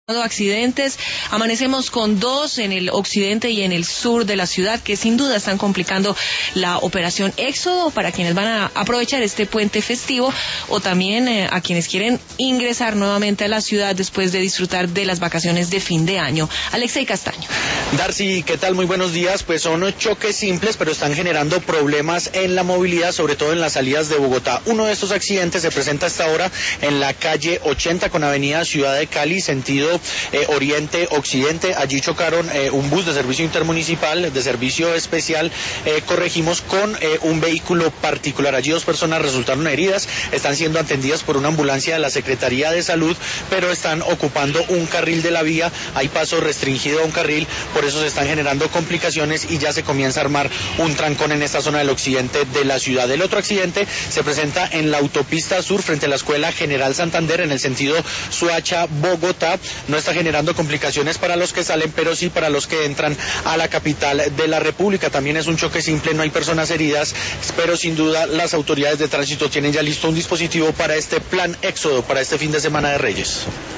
Accidentes, amanecemos con 2 en el occidente y en el sur de la ciudad que sin duda están complicando la operación Éxodo para quienes van a aprovechar este puente festivo o también a quienes quieren ingresar nuevamente a la ciudad después de disfrutar de las vacaciones de fin de año. Alexei Castaño. Darcy, ¿qué tal? Muy buenos días. Pues son choques simples, pero están generando problemas en la movilidad, sobre todo en las salidas de Bogotá. Uno de estos accidentes se presenta hasta ahora en la calle 80 con avenida Ciudad de Cali, sentido oriente-occidente. Allí chocaron un bus de servicio intermunicipal, de servicio especial, corregimos, con un vehículo particular. Allí 2 personas resultaron heridas, están siendo atendidas por una ambulancia de la Secretaría de Salud, pero están ocupando un carril de la vía. Hay paso restringido a un carril, por eso se están generando complicaciones y ya se comienza a armar un trancón en esta zona del occidente de la ciudad. El otro accidente se presenta en la autopista sur frente a la Escuela General Santander en el sentido Soacha-Bogotá. No está generando complicaciones para los que salen, pero sí para los que entran a la capital de la República. También es un choque simple, no hay personas heridas, pero sin duda las autoridades de tránsito tienen ya listo un dispositivo para este plan Éxodo, para este fin de semana de Reyes.